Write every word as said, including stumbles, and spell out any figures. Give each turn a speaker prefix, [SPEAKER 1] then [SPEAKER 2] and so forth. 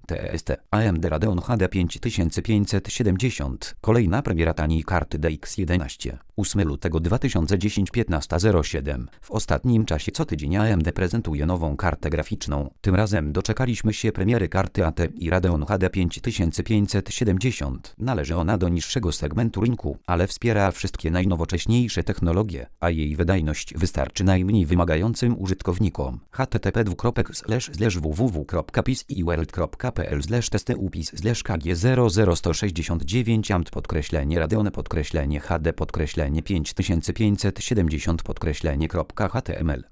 [SPEAKER 1] T S T, A M D Radeon H D pięć tysięcy pięćset siedemdziesiąt. Kolejna premiera taniej karty D X jedenaście. ósmego lutego dwa tysiące dziesiątego piętnasta zero siedem. W ostatnim czasie co tydzień A M D prezentuje nową kartę graficzną. Tym razem doczekaliśmy się premiery karty A T I Radeon H D pięć tysięcy pięćset siedemdziesiąt. Należy ona do niższego segmentu rynku, ale wspiera wszystkie najnowocześniejsze technologie, a jej wydajność wystarczy najmniej wymagającym użytkownikom. h t t p dwukropek slash slash w w w kropka pisworld kropka p l slash testy upis slash k g zero zero sto sześćdziesiąt dziewięć amt podkreślenie Radeon podkreślenie H D podkreślenie pięć tysięcy pięćset siedemdziesiąt podkreślenie .html